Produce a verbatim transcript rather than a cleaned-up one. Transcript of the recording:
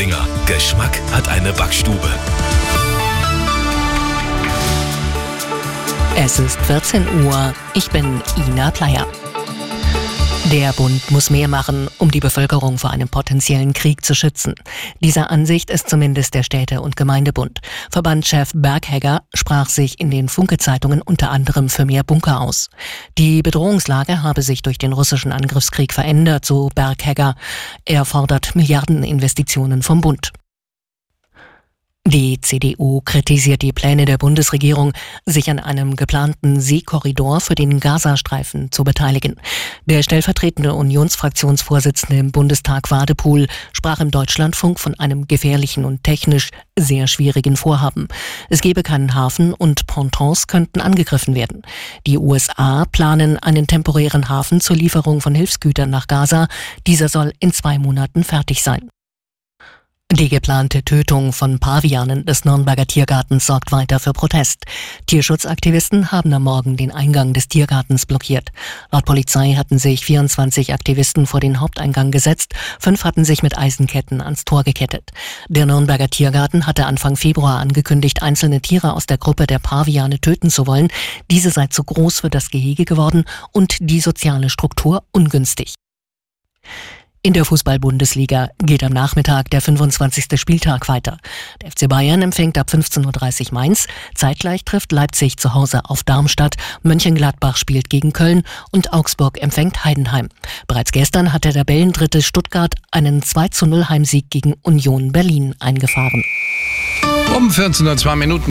Sperlinger. Geschmack hat eine Backstube. Es ist vierzehn Uhr. Ich bin Ina Pleyer. Der Bund muss mehr machen, um die Bevölkerung vor einem potenziellen Krieg zu schützen. Dieser Ansicht ist zumindest der Städte- und Gemeindebund. Verbandschef Berghegger sprach sich in den Funke-Zeitungen unter anderem für mehr Bunker aus. Die Bedrohungslage habe sich durch den russischen Angriffskrieg verändert, so Berghegger. Er fordert Milliardeninvestitionen vom Bund. Die C D U kritisiert die Pläne der Bundesregierung, sich an einem geplanten Seekorridor für den Gazastreifen zu beteiligen. Der stellvertretende Unionsfraktionsvorsitzende im Bundestag Wadepool sprach im Deutschlandfunk von einem gefährlichen und technisch sehr schwierigen Vorhaben. Es gebe keinen Hafen und Pontons könnten angegriffen werden. Die U S A planen einen temporären Hafen zur Lieferung von Hilfsgütern nach Gaza. Dieser soll in zwei Monaten fertig sein. Die geplante Tötung von Pavianen des Nürnberger Tiergartens sorgt weiter für Protest. Tierschutzaktivisten haben am Morgen den Eingang des Tiergartens blockiert. Laut Polizei hatten sich vierundzwanzig Aktivisten vor den Haupteingang gesetzt, fünf hatten sich mit Eisenketten ans Tor gekettet. Der Nürnberger Tiergarten hatte Anfang Februar angekündigt, einzelne Tiere aus der Gruppe der Paviane töten zu wollen. Diese sei zu groß für das Gehege geworden und die soziale Struktur ungünstig. In der Fußball-Bundesliga geht am Nachmittag der fünfundzwanzigste Spieltag weiter. Der F C Bayern empfängt ab fünfzehn Uhr dreißig Mainz. Zeitgleich trifft Leipzig zu Hause auf Darmstadt. Mönchengladbach spielt gegen Köln und Augsburg empfängt Heidenheim. Bereits gestern hat der Tabellendritte Stuttgart einen zwei zu null Heimsieg gegen Union Berlin eingefahren. Um vierzehn Uhr zwei Minuten.